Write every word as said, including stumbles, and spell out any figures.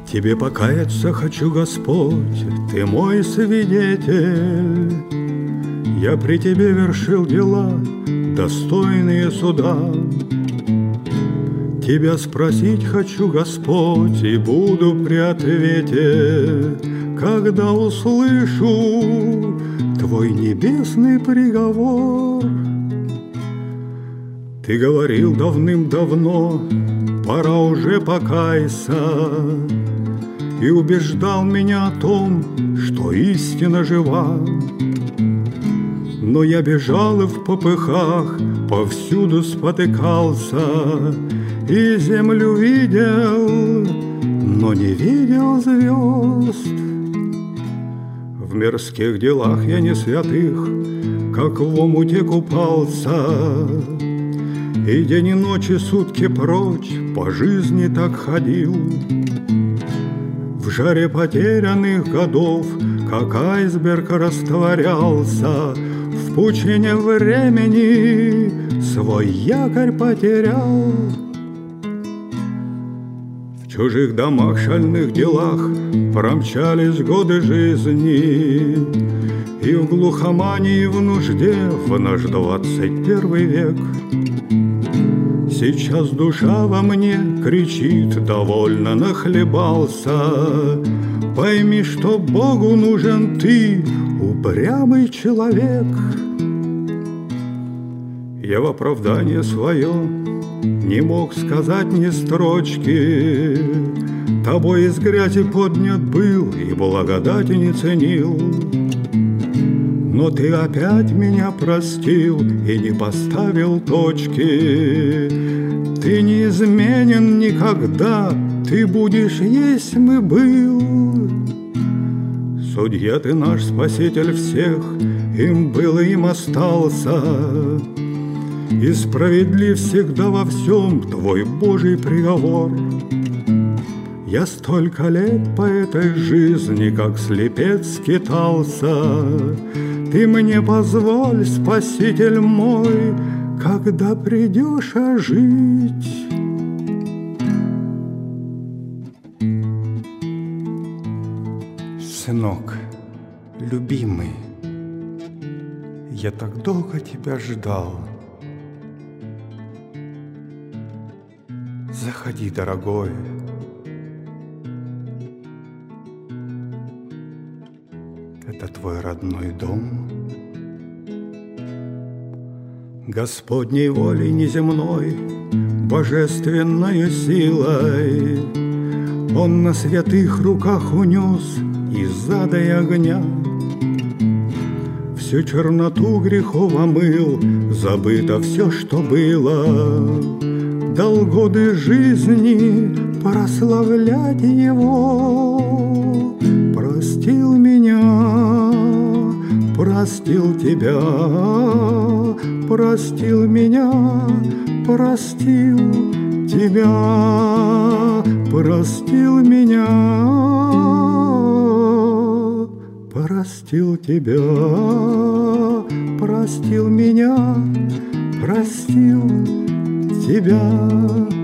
Тебе покаяться хочу, Господь, Ты мой свидетель. Я при Тебе вершил дела, достойные суда. Тебя спросить хочу, Господь, и буду при ответе, когда услышу Твой небесный приговор. Ты говорил давным-давно, пора уже покаяться, и убеждал меня о том, что истина жива. Но я бежал и в попыхах повсюду спотыкался, и землю видел, но не видел звезд. В мирских делах я не святых, как в омуте купался, и день и ночь и сутки прочь по жизни так ходил. В жаре потерянных годов, как айсберг, растворялся, в пучине времени свой якорь потерял. В чужих домах, шальных делах промчались годы жизни, и в глухомании, в нужде в наш двадцать первый век. Сейчас душа во мне кричит: довольно нахлебался. Пойми, что Богу нужен ты, упрямый человек. Я в оправдание свое не мог сказать ни строчки. Тобой из грязи поднят был и благодати не ценил. Но ты опять меня простил и не поставил точки. Ты неизменен никогда, ты будешь, есмь и был. Судья ты наш, спаситель всех, им был и им остался. И справедлив всегда во всем твой Божий приговор. Я столько лет по этой жизни, как слепец, скитался. Ты мне позволь, Спаситель мой, когда придешь ожить. Сынок, любимый, я так долго тебя ждал. Заходи, дорогой. Это твой родной дом. Господней волей неземной, божественной силой Он на святых руках унес из ада и огня. Всю черноту грехов омыл, забыто все, что было. Дал годы жизни прославлять Его. Простил меня, простил тебя, простил меня, простил тебя, простил меня, простил тебя, простил меня, простил тебя.